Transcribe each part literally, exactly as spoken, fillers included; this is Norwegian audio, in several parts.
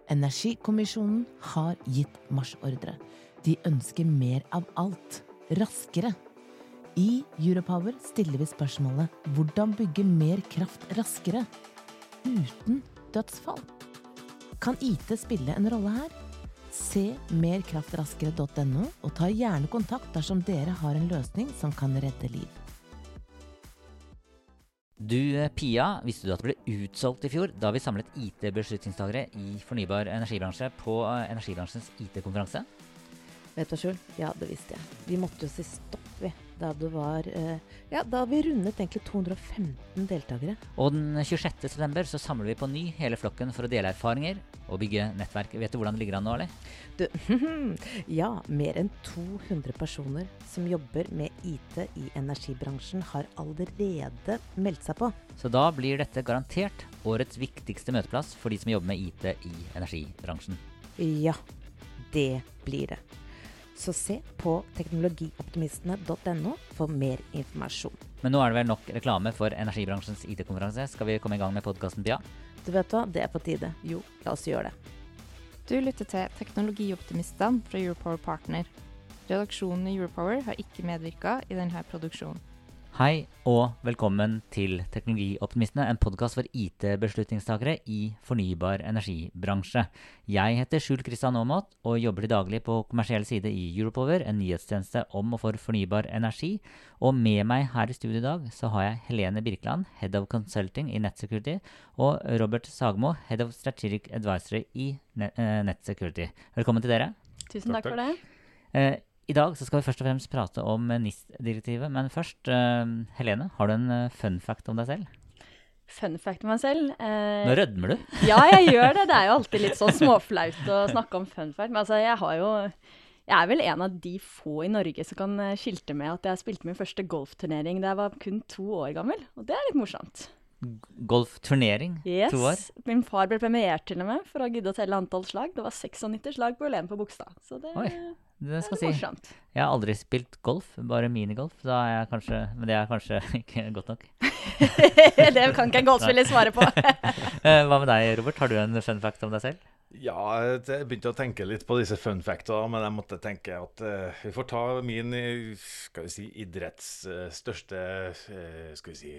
Energikommisjonen har gitt marsjordre. De ønsker mer av alt, raskere. I Europower stiller vi spørsmålet hvordan bygge mer kraft raskere, uten dødsfall. Kan I T spille en rolle her? Se mer kraft raskere punktum no og ta gjerne kontakt dersom dere har en løsning som kan redde liv. Du, Pia, visste du at det ble utsolgt I fjor da vi samlet I T-beslutningstagere I fornybar energibransje på energibransjens I T-konferanse? Vet du, Skjul? Ja, det visste jeg. Vi måtte jo si stopp, vi. Da det var, eh, ja, da vi rundet egentlig to hundre og femten deltakere. Og den tjuesjette september så samler vi på ny hele flokken for å dele erfaringer og bygge nettverk. Vet du hvordan det ligger an nå, eller? Du, ja, mer enn to hundre personer som jobber med I T I energibransjen har allerede meldt seg på. Så da blir dette garantert årets viktigste møteplass for de som jobber med I T I energibransjen. Ja, det blir det. Så se på teknologioptimistene punktum no for mer informasjon. Men nå er det vel nok reklame for energibransjens I T-konferanse. Skal vi komme I gang med podcasten, Pia? Du vet hva, det er på tide. Jo, la oss gjøre det. Du lytter til Teknologioptimistene fra Europower Partner. Redaksjonen I Europower har ikke medvirket I denne produksjonen. Hei og velkommen til Teknologioptimistene, en podcast for I T-beslutningstagere I fornybar energibransje. Jeg heter Skjul Kristian Aamodt og jobber til daglig på kommersiell side I Europower, en nyhetstjeneste om og for fornybar energi. Og med meg her I studio I dag så har jeg Helene Birkeland, Head of Consulting I NetSecurity, og Robert Sagmo, Head of Strategic Advisory I NetSecurity. Velkommen til dere. Tusen takk, takk for det. Eh, I dag så skal vi først og fremst prate om N I S-direktivet, men først, uh, Helene, har du en uh, fun fact om deg selv? Fun fact om meg selv? Eh, Nå rødmer du. Ja, jeg gjør det. Det er jo alltid litt sånn småflaut å snakke om fun fact, men altså, jeg har jo, jeg er vel en av de få I Norge som kan skilte med at jeg spilte min første golfturnering da jeg var kun to år gammel, og det er litt morsomt. Golfturnering? Yes. To år? Min far ble premiert til og med for å gidde å telle antall slag. Det var nitti-seks slag på Ulen på Bogstad, så det... Oi. Det skal det er si. morsomt. Jeg har aldri spilt golf, bare minigolf, da er jeg kanskje, men det er kanskje ikke godt nok. Det kan ikke en golfspiller svare på. Hva med deg, Robert? Har du en fun fact om deg selv? Ja, jeg begynte å tenke litt på disse fun factene, men jeg måtte tenke at uh, vi får ta min, skal vi si, idretts uh, største, uh, skal vi si,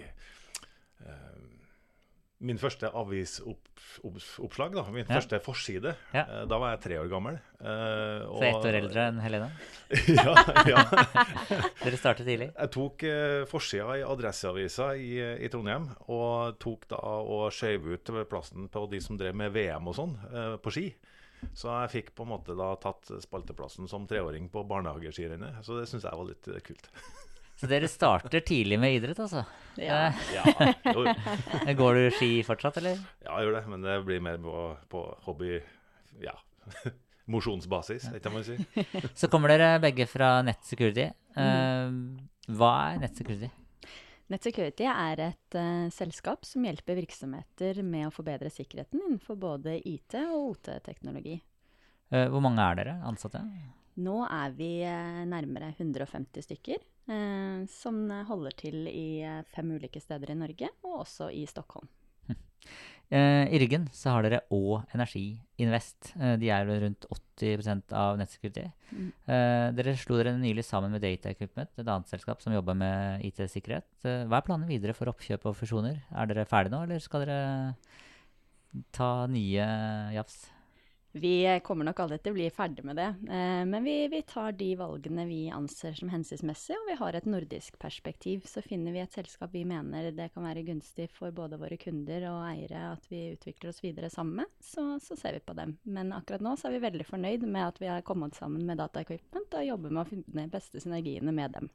uh, min første avisoppslag, da, min ja. første forside, ja. uh, da var jeg tre år gammel. Uh, Så ett år eldre enn Helene? ja, ja. Dere startet tidlig? Jeg tok uh, forsida I Adresseavisa I, I Trondheim, og tok da og skjøv ut plassen på de som drev med VM og sånn, uh, på ski. Så jeg fikk på en måte da tatt spalteplassen som treåring på barnehageskirennet, så det synes jeg var litt uh, kult. Så dere starter tidlig med idrett, altså? Ja. ja jo. Går du ski fortsatt, eller? Ja, jeg gjør det, men det blir mer på, på hobby, ja, mosjonsbasis, ikke man si. Så kommer dere begge fra NetSecurity. Uh, hva er NetSecurity? NetSecurity er et uh, selskap som hjelper virksomheter med å forbedre sikkerheten innenfor både I T og O T-teknologi. Uh, hvor mange er dere ansatte? Nå er vi uh, nærmere hundre og femti stykker, uh, som holder til I uh, fem ulike steder I Norge, og også I Stockholm. Hm. Uh, I ryggen så har dere Å Energi Invest. Uh, de er rundt åtti prosent av NetSecurity. Mm. Uh, dere slo dere nylig sammen med Data Equipment, et annet selskap som jobber med I T-sikkerhet. Uh, hva er planen videre for oppkjøp og fusjoner? Er dere ferdige nå, eller skal dere ta nye jafs? Vi kommer nok aldri til å bli ferdig med det, eh, men vi, vi tar de valgene vi anser som hensiktsmessige, og vi har et nordisk perspektiv. Så finner vi et selskap vi mener det kan være gunstig for både våre kunder og eiere at vi utvikler oss videre sammen med, så, så ser vi på dem. Men akkurat nå så er vi veldig fornøyd med at vi har kommet sammen med Data Equipment og jobber med å finne beste synergiene med dem.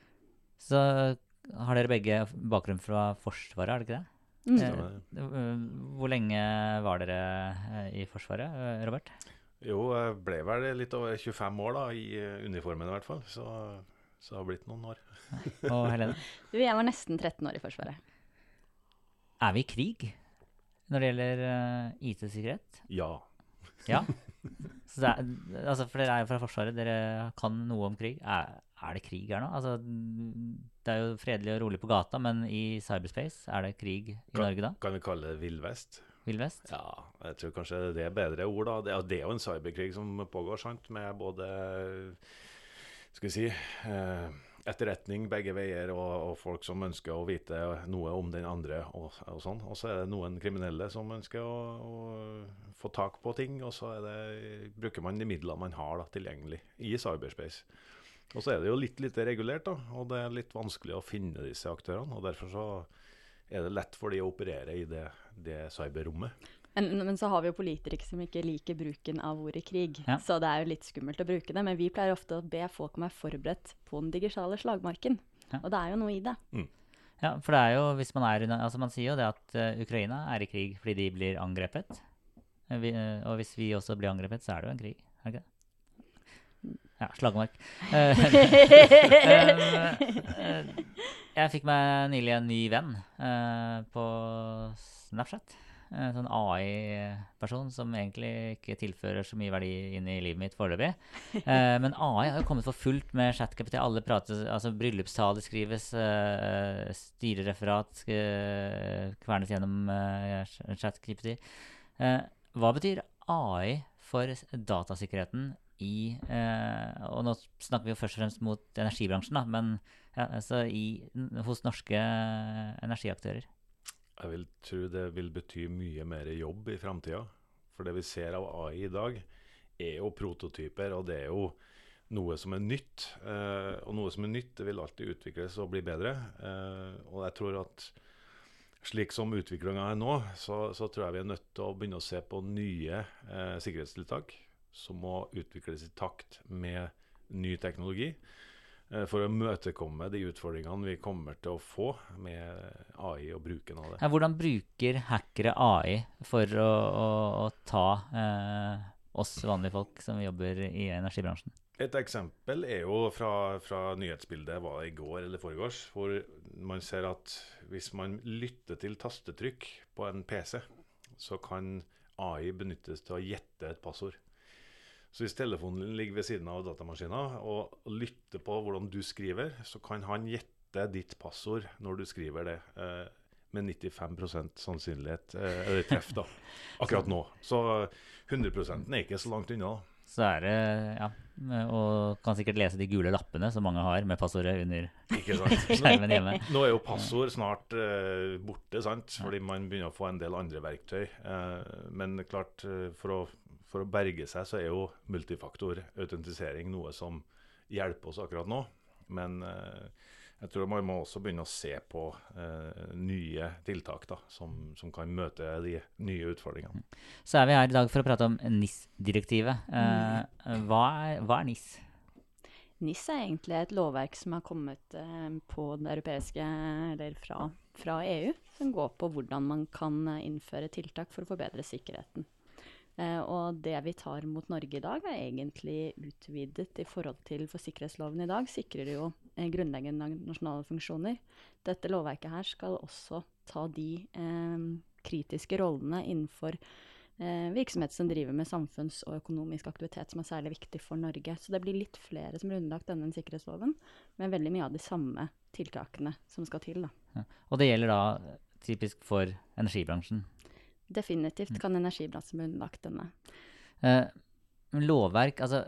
Så har dere begge bakgrunn fra Forsvaret, er det ikke det? Mm. Eh, hvor lenge var dere I Forsvaret, Robert? Jo, jeg ble vel litt over tjuefem år da, I uniformen I hvert fall, så, så det har blitt noen år. Og Helene? Du, jeg var nesten tretten år I Forsvaret. Er vi I krig når det gjelder uh, I T-sikkerhet? Ja. Ja? Så det er, altså, for dere er jo fra Forsvaret, dere kan noe om krig. Er, er det krig her nå? Altså, det er jo fredelig og rolig på gata, men I cyberspace er det krig I kan, Norge da? Kan vi kalle det villvest? Vill Vest? Ja, jeg tror kanskje det er bedre ord da. Det er, det er jo en cyberkrig som pågår, sant? Med både, skal vi si, eh, etterretning begge veier, og, og folk som ønsker å vite noe om den andre, og, og sånn. Og så er det noen kriminelle som ønsker å, å få tak på ting, og så er det, bruker man de midlene man har da, tilgjengelig i cyberspace. Og så er det jo litt lite regulert da, og det er litt vanskelig å finne disse aktørene, og derfor så er det lett for de å operere i det, det cyberrommet. Men, men så har vi jo politikere som ikke liker bruken av ordet krig, ja. Så det er jo litt skummelt å bruke det, men vi pleier ofte å be folk om å være forberedt på den digitale slagmarken, ja. Og det er jo noe i det. Mm. Ja, for det er jo, hvis man er, altså man sier jo det at uh, Ukraina er i krig fordi de blir angrepet, uh, vi, uh, og hvis vi også blir angrepet, så er det jo en krig, er det ikke det? Ja, slagmark. Uh, uh, jeg fikk meg nylig en ny venn uh, på Snapchat. En sånn A I-person som egentlig ikke tilfører så mye verdi inn i livet mitt foreløpig. Uh, men A I har jo kommet for fullt med ChatGPT. Alle prater, altså bryllupstale skrives, uh, styrereferat uh, kvernes gjennom uh, ChatGPT. Uh, hva betyr A I for datasikkerheten i, eh, og nå snakker vi jo først og fremst mot energibransjen da, men ja, altså i, hos norske energiaktører? Jeg vil tro det vil bety mye mer jobb i fremtiden, for det vi ser av A I i dag er jo prototyper, og det er jo noe som er nytt, eh, og noe som er nytt, det vil alltid utvikles og bli bedre, eh, og jeg tror at slik som utviklingen er nå, så, så tror jeg vi er nødt til å begynne å se på nye eh, sikkerhetstiltak, som må utvikles i takt med ny teknologi eh, for å møtekomme de utfordringene vi kommer til å få med A I og bruken av det. Ja, hvordan bruker hackere A I for å, å, å ta eh, oss vanlige folk som jobber i energibransjen? Et eksempel er jo fra, fra nyhetsbildet var det i går eller foregårs, hvor man ser at hvis man lytter til tastetrykk på en P C, så kan A I benyttes til å gjette et passord. Så hvis telefonen ligger ved siden av datamaskinen og lytter på hvordan du skriver, så kan han gjette ditt passord når du skriver det eh, med nittifem prosent sannsynlighet, eh, eller treff da, akkurat nå. Så hundre prosent er ikke så langt unna. Så er det, ja, og kan sikkert lese de gule lappene som mange har med passordet under skjermen hjemme. Nå er jo passord snart eh, borte, sant? Fordi man begynner å få en del andre verktøy. Eh, men klart, for å For å berge seg så er jo multifaktor-autentisering noe som hjelper oss akkurat nå. Men eh, jeg tror man må også begynne å se på eh, nye tiltak da, som, som kan møte de nye utfordringene. Så er vi her i dag for å prate om N I S-direktivet. Eh, hva, er, hva er N I S? N I S er egentlig et lovverk som har kommet eh, på det europeiske, eller fra, fra E U, som går på hvordan man kan innføre tiltak for å forbedre sikkerheten. Uh, og det vi tar mot Norge i dag er egentlig utvidet i forhold til for sikkerhetsloven i dag, sikrer jo uh, grunnleggende nasjonale funksjoner. Dette lovverket her skal også ta de uh, kritiske rollene innenfor uh, virksomhet som driver med samfunns- og økonomisk aktivitet som er særlig viktig for Norge. Så det blir litt flere som er underlagt denne sikkerhetsloven, men veldig mye av de samme tiltakene som skal til. Da. Ja. Og det gjelder da typisk for energibransjen? Definitivt kan energibransjen bli underlagt denne. Eh, lovverk, altså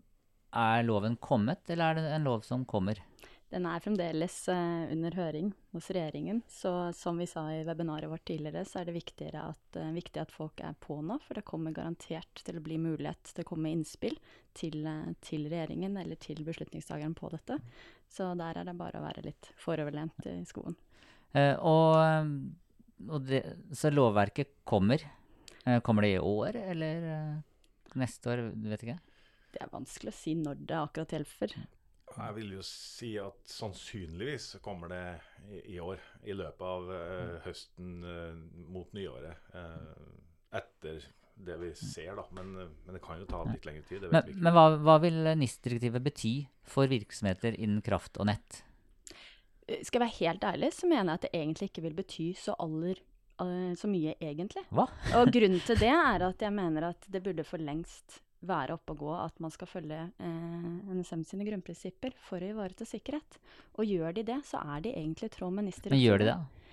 er loven kommet, eller er det en lov som kommer? Den er fremdeles uh, under høring hos regjeringen, så som vi sa i webinaret vårt tidligere, så er det viktigere at, uh, viktig at folk er på nå, for det kommer garantert til å bli mulighet til å komme innspill til, uh, til regjeringen eller til beslutningstageren på dette. Så der er det bare å være litt foroverlent i skoen. Eh, og... Og det, så lovverket kommer. Eh, kommer det i år, eller eh, neste år, vet ikke? Det er vanskelig å si når det akkurat hjelper. Jeg vil jo si at sannsynligvis kommer det i, i år, i løpet av uh, høsten uh, mot nyåret, uh, etter det vi ser da, men, uh, men det kan jo ta litt lengre tid, det vet men, vi ikke. Men hva, hva vil N I S-direktivet bety for virksomheter innen kraft og nett? Skal jeg være helt ærlig, så mener jeg at det egentlig ikke vil bety så, aller, uh, så mye egentlig. Hva? Og grunnen til det er at jeg mener at det burde for lengst være oppe å gå at man skal følge uh, N S M sine grunnprinsipper for å ivareta sikkerhet. Og gjør de det, så er de egentlig i tråd med N I S-direktivet. Men gjør de det?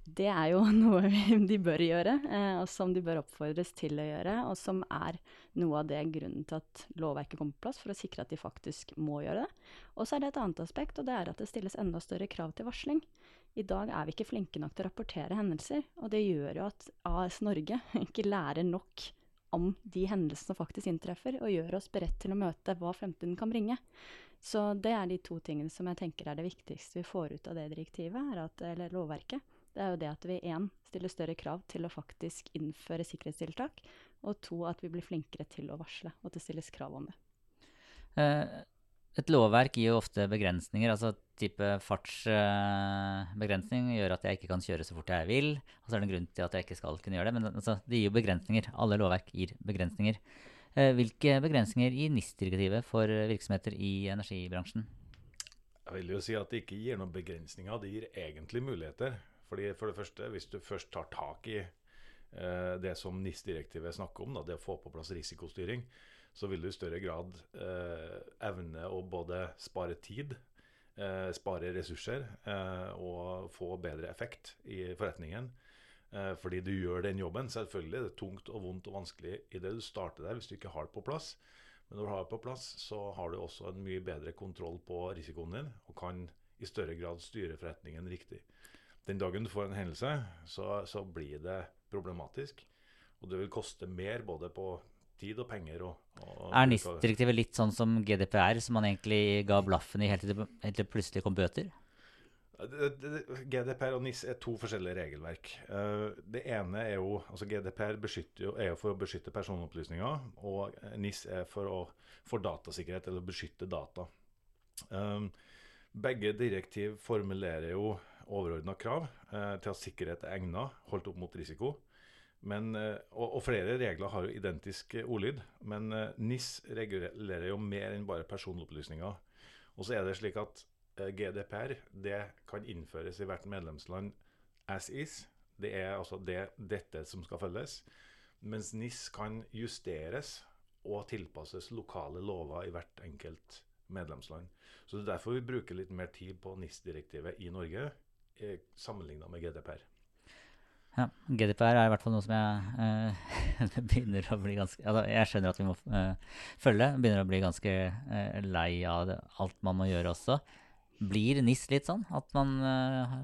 Det er jo noe de bør gjøre, eh, og som de bør oppfordres til å gjøre, og som er noe av det grunnen til at lovverket kommer på plass, for å sikre at de faktisk må gjøre det. Og så er det et annet aspekt, og det er at det stilles enda større krav til varsling. I dag er vi ikke flinke nok til å rapportere hendelser, og det gjør jo at A S Norge ikke lærer nok om de hendelsene som faktisk inntreffer, og gjør oss beredt til å møte hva fremtiden kan bringe. Så det er de to tingene som jeg tenker er det viktigste vi får ut av det direktivet, er at, eller lovverket. Det er jo det at vi en, stiller større krav til å faktisk innføre sikkerhetstiltak, og to, at vi blir flinkere til å varsle, og at det stilles krav om det. Eh, et lovverk gir jo ofte begrensninger, altså type fartsbegrensning eh, gjør at jeg ikke kan kjøre så fort jeg vil, og så er det en grunn til at jeg ikke skal kunne gjøre det, men altså, det gir jo begrensninger. Alle lovverk gir begrensninger. Eh, hvilke begrensninger gir N I S-direktivet for virksomheter i energibransjen? Jeg vil jo si at det ikke gir noen begrensninger, det gir egentlig muligheter. Fordi for det første, hvis du først tar tak i eh, det som N I S-direktivet snakker om, da, det å få på plass risikostyring, så vil du i større grad eh, evne å både spare tid, eh, spare ressurser eh, og få bedre effekt i forretningen. Eh, fordi du gjør den jobben. Selvfølgelig det er tungt og vondt og vanskelig i det du starter der hvis du ikke har det på plass. Men når du har det på plass, så har du også en mye bedre kontroll på risikoen din, og kan i større grad styre forretningen riktig. Den dagen du får en hendelse, så, så blir det problematisk, og det vil koste mer både på tid og penger. Og, og er N I S-direktivet litt sånn som G D P R, som man egentlig ga blaffen i helt til det, helt til plutselig kom bøter? G D P R og N I S er to forskjellige regelverk. Det ene er jo, altså G D P R jo, er jo for å beskytte personopplysninger, og N I S er for, å, for datasikkerhet, eller beskytte data. Begge direktiv formulerer jo overordnet krav eh, til at sikkerhet er egnet, holdt opp mot risiko. Men, eh, og, og flere regler har jo identisk ordlyd, men eh, N I S regulerer jo mer enn bare personopplysninger. Og så er det slik at eh, G D P R, det kan innføres i hvert medlemsland as is. Det er altså det, dette som skal følges. Mens N I S kan justeres og tilpasses lokale lover i hvert enkelt medlemsland. Så det er derfor vi bruker litt mer tid på N I S-direktivet i Norge, sammenlignet med G D P R. Ja, G D P R er i hvert fall noe som jeg eh, begynner å bli ganske, altså jeg skjønner at vi må eh, følge, begynner å bli ganske eh, lei av det, alt man må gjøre også. Blir N I S litt sånn at man eh,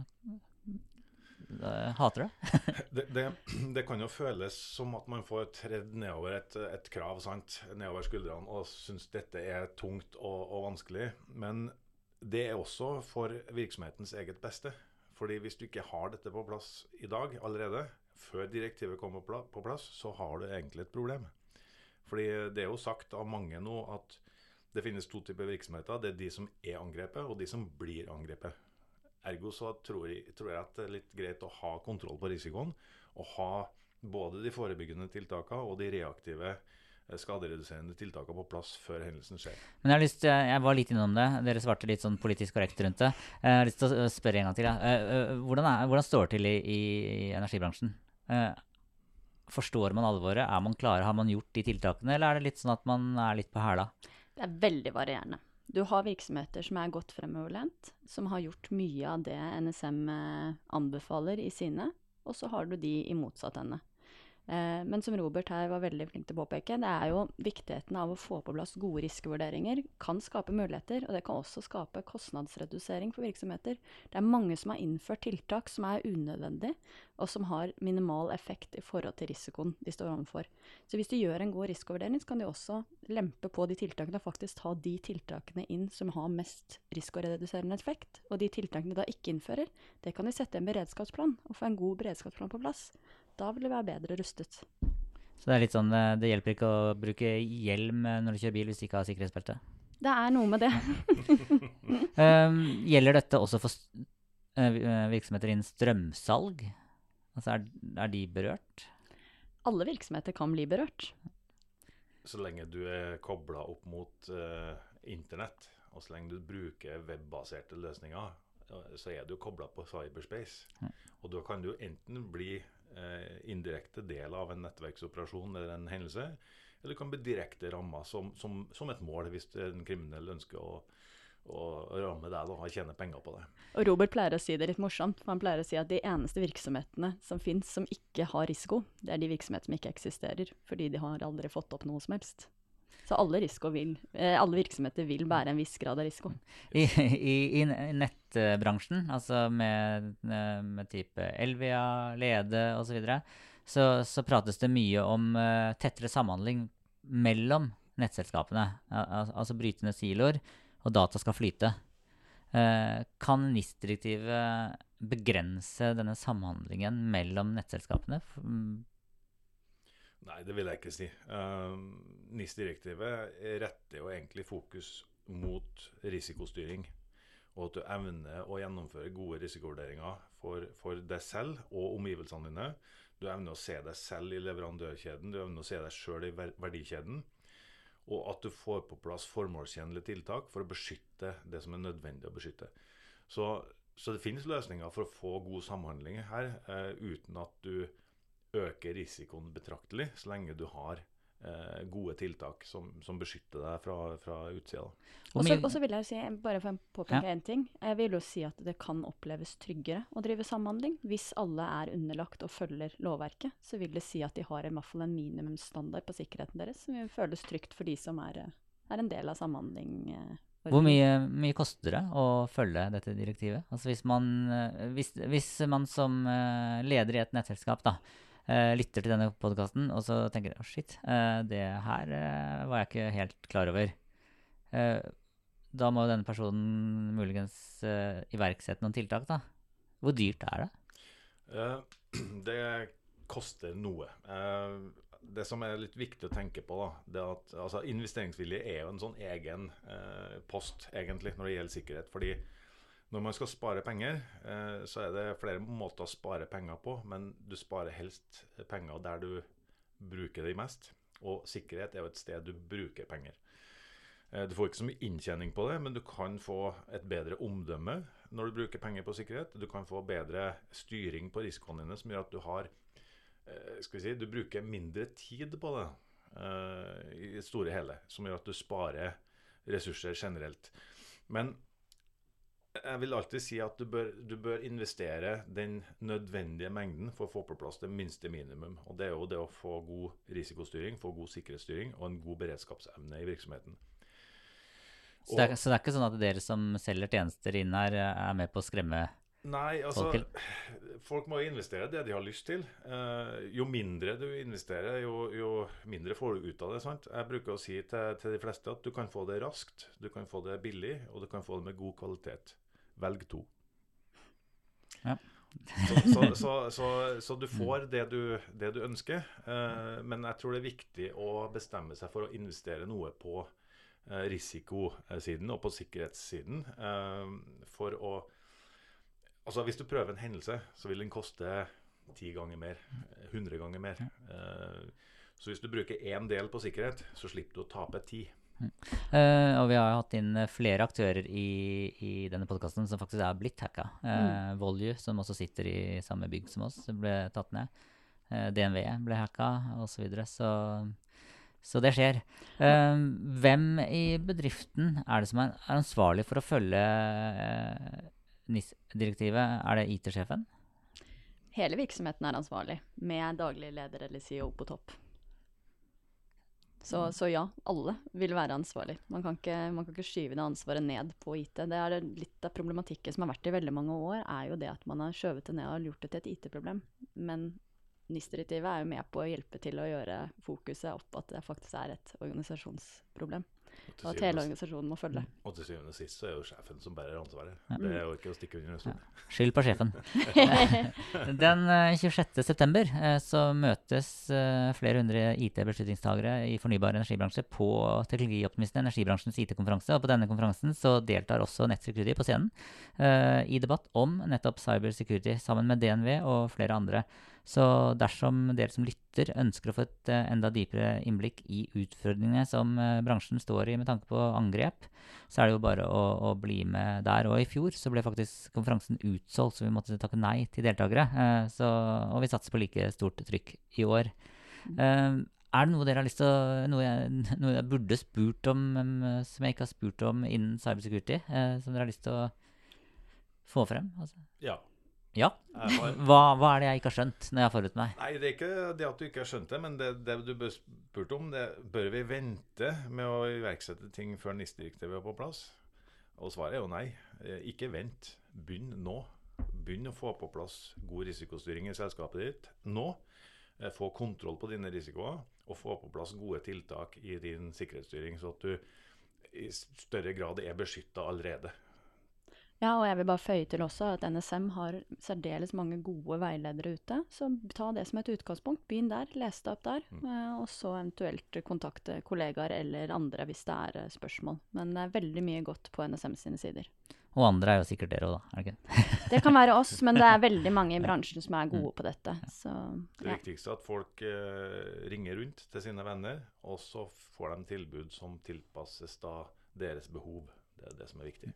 hater det? det, det? Det kan jo føles som at man får tredd nedover et, et krav, sant? Nedover skuldrene, og synes dette er tungt og, og vanskelig, men det er også for virksomhetens eget beste. Fordi hvis du ikke har dette på plass i dag allerede, før direktivet kommer på plass, så har du egentlig et problem. Fordi det er jo sagt av mange nå at det finnes to typer virksomheter. Det er de som er angrepet, og de som blir angrepet. Ergo så tror jeg, tror jeg at det er litt greit å ha kontroll på risikoen, og ha både de forebyggende tiltakene og de reaktive skadereduserende tiltakene på plass før hendelsen skjer. Men jeg har lyst, jeg var litt innom det, dere svarte litt sånn politisk korrekt rundt det. Jeg har lyst til å spørre en gang til. Ja. Hvordan, er, hvordan står det til i, i energibransjen? Forstår man alvoret? Er man klare? Har man gjort de tiltakene? Eller er det litt sånn at man er litt på hæla? Det er veldig varierende. Du har virksomheter som er godt fremoverlent, som har gjort mye av det N S M anbefaler i sine, og så har du de i motsatt ende. Men som Robert her var veldig flink til å påpeke, det er jo viktigheten av å få på plass gode risikevurderinger kan skape muligheter, og det kan også skape kostnadsredusering for virksomheter. Det er mange som har innført tiltak som er unødvendige, og som har minimal effekt i forhold til risikoen de står overfor. Så hvis du gjør en god risikovurdering, så kan du også lempe på de tiltakene og faktisk ta de tiltakene inn som har mest risikoreduserende effekt, og de tiltakene du da ikke innfører, det kan du sette en beredskapsplan, og få en god beredskapsplan på plass. Da vil det være bedre rustet. Så det er litt sånn, det hjelper ikke å bruke hjelm når du kjører bil hvis du ikke har sikkerhetsbelte? Det er noe med det. um, gjelder dette også for uh, virksomheter innen strømsalg? Altså er, er de berørt? Alle virksomheter kan bli berørt. Så lenge du er koblet opp mot uh, internett, og så lenge du bruker webbaserte løsninger, så er du koblet på cyberspace. Mm. Og da kan du enten bli eh, indirekte del av en nettverksoperasjon eller en hendelse, eller du kan bli direkte rammet som, som, som et mål hvis en kriminell ønsker å, og ramme deg da, og tjene penger på det. Og Robert pleier å si det litt morsomt, for han pleier å si at de eneste virksomhetene som finnes som ikke har risiko, det er de virksomheter som ikke eksisterer, fordi de har aldri fått opp noe som helst. Så alle, vil, eh, alle virksomheter vil bære en viss grad av risiko. I, i, i nettbransjen, altså med, med type Elvia, Lede og så videre, så, så prates det mye om uh, tettere samhandling mellom nettselskapene, Al altså brytende siloer, og data skal flyte. Uh, kan N I S-direktivet begrense denne samhandlingen mellom nettselskapene? Nei, det vil jeg ikke si. Uh, N I S-direktivet retter jo egentlig fokus mot risikostyring, og at du evner å gjennomføre gode risikovurderinger for, for deg selv og omgivelsene dine. Du evner å se deg selv i leverandørkjeden, du evner å se deg selv i verdikjeden, og at du får på plass formålstjenlige tiltak for å beskytte det som er nødvendig å beskytte. Så, så det finnes løsninger for å få god samhandling her, uh, uten at du øker risikoen betraktelig, så lenge du har eh, gode tiltak som, som beskytter deg fra, fra utsida. Og så vil jeg si, bare for å påpeke ja. en ting, jeg vil jo si at det kan oppleves tryggere å drive samhandling. Hvis alle er underlagt og følger lovverket, så vil det si at de har i hvert fall en minimumsstandard på sikkerheten deres, som vil føles trygt for de som er, er en del av samhandling. Eh, Hvor mye, mye koster det å følge dette direktivet? Altså hvis man, hvis, hvis man som leder i et nettselskap da, Uh, lytter til denne podcasten, og så tenker jeg, oh shit, uh, det her uh, var jeg ikke helt klar over. Uh, da må denne personen muligens uh, iverksette noen tiltak da. Hvor dyrt er det? Uh, det koster noe. Uh, det som er litt viktig å tenke på da, det er at altså, investeringsvilje er jo en sånn egen uh, post egentlig når det gjelder sikkerhet, fordi når man skal spare penger, eh, så er det flere måter å spare penger på, men du sparer helst penger der du bruker det mest, og sikkerhet er jo et sted du bruker penger. Eh, du får ikke så mye inntjening på det, men du kan få et bedre omdømme når du bruker penger på sikkerhet. Du kan få bedre styring på risikoene dine, som gjør at du har, eh, skal vi si, du bruker mindre tid på det eh, i det store hele, som gjør at du sparer ressurser generelt. Men jeg vil alltid si at du bør, du bør investere den nødvendige mengden for å få på plass det minste minimum. Og det er jo det å få god risikostyring, få god sikkerhetsstyring og en god beredskapsevne i virksomheten. Så det, er, så det er ikke sånn at dere som selger tjenester inn her er med på å skremme? Nei, altså, folk må investere det de har lyst til. Uh, jo mindre du investerer, jo, jo mindre får du ut av det, sant? Jeg bruker å si til, til de fleste at du kan få det raskt, du kan få det billig, og du kan få det med god kvalitet. Velg to. Ja. så, så, så, så, så du får det du, det du ønsker, uh, men jeg tror det er viktig å bestemme seg for å investere noe på uh, risikosiden og på sikkerhetssiden, uh, for å altså hvis du prøver en hendelse, så vil den koste ti ganger mer, hundre ganger mer. Uh, så hvis du bruker en del på sikkerhet, så slipper du å tape ti. Uh, og vi har hatt inn flere aktører i, i denne podcasten som faktisk er blitt hacka. Uh, mm. Volue, som også sitter i samme bygg som oss, ble tatt ned. Uh, D N V ble hacka, og så videre. Så, så det skjer. Uh, hvem i bedriften er det som er ansvarlig for å følge uh, N I S-direktivet? Er det I T-sjefen? Hele virksomheten er ansvarlig, med daglig leder eller C E O på topp. Så, så ja, alle vil være ansvarlig. Man kan, ikke, man kan ikke skyve det ansvaret ned på I T. Det er det litt av problematikken som har vært i veldig mange år, er jo det at man har skjøvet det ned og gjort det til et I T-problem. Men N I S-direktivet er jo med på å hjelpe til å gjøre fokuset opp at det faktisk er et organisasjonsproblem. Og at hele organisasjonen må følge. Og til syvende og sist så er jo sjefen som bærer ansvaret. Ja. Det er jo ikke å stikke under en stol. Ja. Skyld på sjefen. Den tjuesjette september så møtes flere hundre I T-beslutningstagere i fornybar energibransje på Teknologioptimistene, energibransjens I T-konferanse. Og på denne konferansen så deltar også NetSecurity på scenen uh, i debatt om nettopp cybersecurity sammen med D N V og flere andre. Så dersom dere som lytter ønsker å få et uh, enda dypere innblikk i utfordringene som uh, bransjen står i med tanke på angrep, så er det jo bare å, å bli med der. Og i fjor så ble faktisk konferansen utsolgt, så vi måtte takke nei til deltakere. Uh, så, og vi satser på like stort trykk i år. Uh, Er det noe dere har lyst til å, noe jeg, noe jeg burde spurt om, um, som jeg ikke har spurt om innen cybersecurity, eh, som dere har lyst til å få frem? Altså? Ja. Ja? Jeg har- Hva, hva er det jeg ikke har skjønt når jeg har forberedt meg? Nei, det er ikke det at du ikke har skjønt det, men det, det du bør spurt om, det bør vi vente med å iverksette ting før NIS-direktivet er på plass? Og svaret er jo nei. Eh, Ikke vent. Begynn nå. Begynn å få på plass god risikostyring i selskapet ditt nå. Eh, Få kontroll på dine risikoer, og få på plass gode tiltak i din sikkerhetsstyring, så at du i større grad er beskyttet allerede. Ja, og jeg vil bare føye til også at N S M har særdeles mange gode veiledere ute, så ta det som et utgangspunkt. Begynn der, les det opp der, eh, og så eventuelt kontakte kollegaer eller andre hvis det er eh, spørsmål. Men det er veldig mye godt på N S M sine sider. Og andre er jo sikkert dere også, da, er det ikke? Det kan være oss, men det er veldig mange i bransjen som er gode på dette. Så, Det ja. viktigste er at folk eh, ringer rundt til sine venner, og så får de tilbud som tilpasses da deres behov. Det er det som er viktig.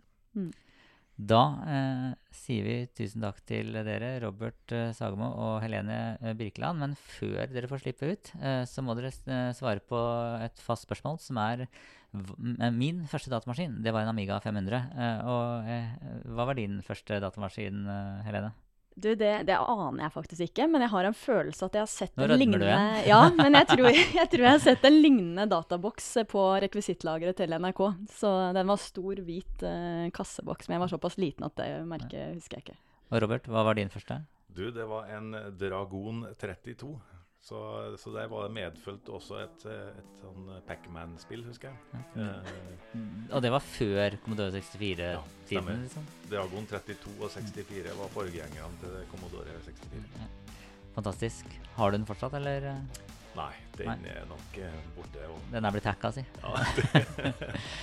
Da eh, sier vi tusen takk til dere, Robert eh, Sagemo og Helene eh, Birkeland. Men før dere får slippe ut, eh, så må dere eh, svare på et fast spørsmål, som er v- m- min første datamaskin. Det var en Amiga fem hundre. Eh, og eh, hva var din første datamaskin, eh, Helene? Du, det, det aner jeg faktisk ikke, men jeg har en følelse at jeg har sett Nå en rødmer du lignende... igjen. Ja, men jeg tror jeg, tror jeg har sett en lignende databoks på rekvisittlageret til N R K. Så den var stor, hvit eh, kasseboks, men jeg var såpass liten at det merket husker jeg ikke. Og Robert, hva var din første? Du, det var en Dragon trettito. Så, så der var det medfølt også et, et sånn Pac-Man-spill, husker jeg. Eh, Og det var før Commodore sekstifire-tiden, Ja, stemmer. liksom? Dragon trettito og sekstifire var forgjengerne til Commodore sekstifire. Fantastisk. Har du den fortsatt, eller? Nei, den Nei. er nok eh, borte. Og, Den er blitt hacka, si. ja, det,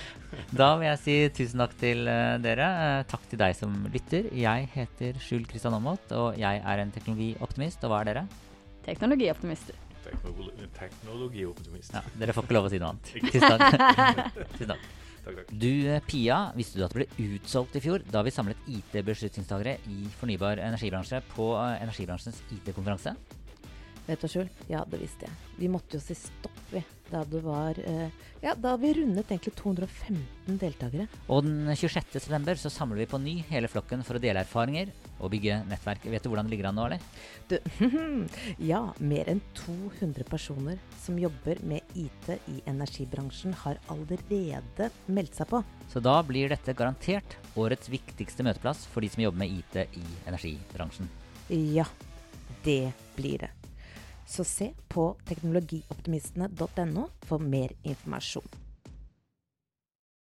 Da vil jeg si tusen takk til eh, dere. Eh, takk til deg som lytter. Jeg heter Skjul Kristian Aamodt, og jeg er en teknologioptimist. Og hva er dere? Teknologioptimister. teknologi, teknologioptimist. Ja, dere får ikke lov å si noe annet. Ikke Tusen takk. Tusen takk. Takk, takk. Du, eh, Pia, visste du at det ble utsolgt i fjor da vi samlet I T-beslutningstagere i fornybar energibransje på eh, energibransjens I T-konferanse? Vet du, Skjul? Ja, det visste jeg. Vi måtte jo si stopp, vi. Da det var eh, Ja, da vi rundet egentlig to hundre og femten deltakere. Og den tjuesjette september så samler vi på ny hele flokken for å dele erfaringer og bygge nettverk. Vet du hvordan det ligger an nå, eller? Du, ja, mer enn to hundre personer som jobber med I T i energibransjen har allerede meldt seg på. Så da blir dette garantert årets viktigste møteplass for de som jobber med I T i energibransjen. Ja, det blir det. Så se på teknologioptimistene punktum no for mer informasjon.